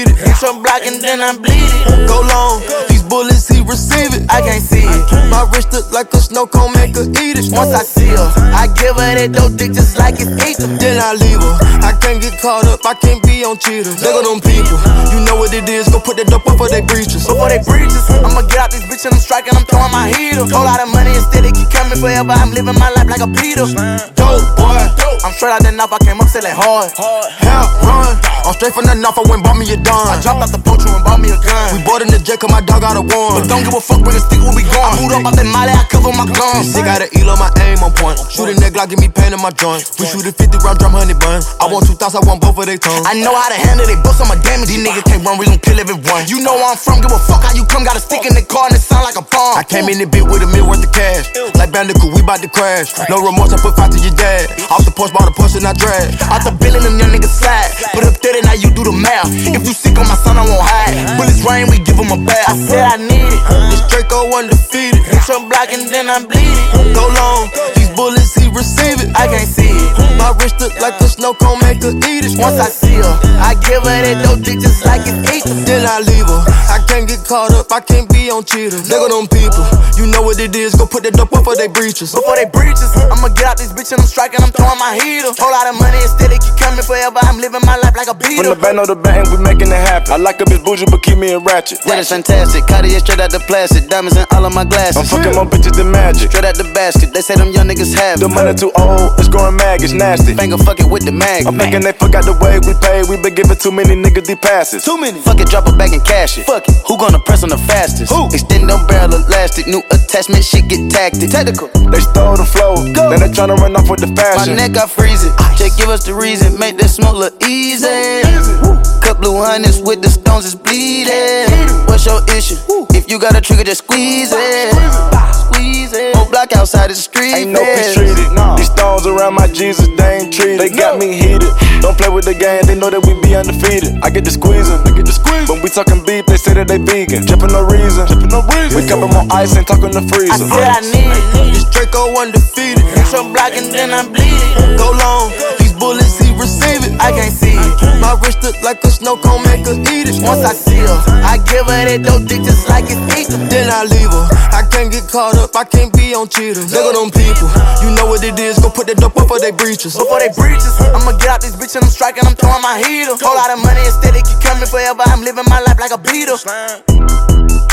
defeated. Hit your block and then I bleed it. Go long, these bullets he receive it. I can't see it. My wrist look like a snow cone, make her eat it. Once I see her, I give her that dope dick just like it's ether. Then I leave her. I can't get caught up, I can't be on cheaters. Look at them people, you know what it is. Go put that dope before they breaches. Before they breaches, I'ma get out this bitch and I'm striking, I'm throwing my heater. Whole lot of money instead, it keep coming forever. I'm living my life like a Peter. Dope boy, I'm straight out the knife, I came up selling hard. Hell run, I'm straight from the knife, I went bought me a dime. I dropped out the poacher and bought me a gun. We bought in the jet cause my dog got a one. But don't give a fuck when the stick where we gone. I moved up out that molly, I cover my guns. Sick got an elo, my aim on point. Shoot a neck like give me pain in my joint. We shoot a 50 round drum, honey bun. I want 2 thoughts, I want both of they tongues. I know how to handle they books, I'm a damage. These niggas can't run, we gon' kill everyone. You know where I'm from, give a fuck how you come. Got a stick in the car and it sound like a bomb. I came in the bit with $1 million worth of cash. Like Bandicoot, we bout to crash. No remorse, I put 5 to your dad. Off the porch, bought a Porsche and I drag. Out the bill and them young niggas slide. Put up 30, now you do the math. If you sick on my son, I won't hide. Bullets rain, we give him a bath. I said I need it. This Draco undefeated. Hit your block and then I bleed it. Go long, these bullets he receive it. I can't see it. My wrist look like a snow cone, make her eat it. Once I see her, I give her that dope dick just like it's ether. Then I leave her. I can't get caught up, I can't be on cheaters. Look at them people, you know what it is. Go put that dope before they breaches. Before they breaches, I'ma get out this bitch and I'm striking, I'm throwing my heater. Whole lot of money instead, it keep coming forever. I'm living my life like a beater. From the band on the band, we making it happen. I like a bitch bougie, but keep me in ratchet. That is fantastic. Cartier straight out the plastic. Diamonds in all of my glasses. I'm fucking more bitches than magic. Straight out the basket. They say them young niggas have The money too old, it's growing mag, it's nasty. Finger fuck it with the mag. I'm thinking they forgot the way we pay. We been giving too many niggas these passes. Too many. Fuck it, drop it back and cash it. Fuck it. Who gonna press on the fastest? Who? Extend them barrel elastic. New attachment, shit get tactic. Technical. They stole the flow. Go. Then they tryna run off with the My fashion. neck, I freeze it. Just give us the reason. Make that smoke look easy. Cut blue hundreds with the stones, it's bleeding. What's your issue? If you got a trigger, just squeeze it. Squeeze it. Whole block outside the street. Ain't no peace treated. These stones around my Jesus, they ain't treated. They got me heated. Don't play with the game, they know that we be undefeated. I get the squeezing, when we talking beef, they say that they vegan. Drippin' no reason, we cup 'em on ice and talkin' the freezer. I said I need it. This Draco undefeated. Hit your block and then I bleed it. Go long, these bullets he receive it. I can't see it. My wrist look like a snow cone, make her eat it. Once I see her, I give her that dope dick just like it's ether. Then I leave her. I can't get caught up, I can't be on cheaters. Look at them people, you know what it is. Go put that dope before they breaches. Before they breaches, I'ma get out this bitch and I'm striking, I'm throwing my heater. Whole lot of money instead, it keep coming forever. I'm living my life like a beater.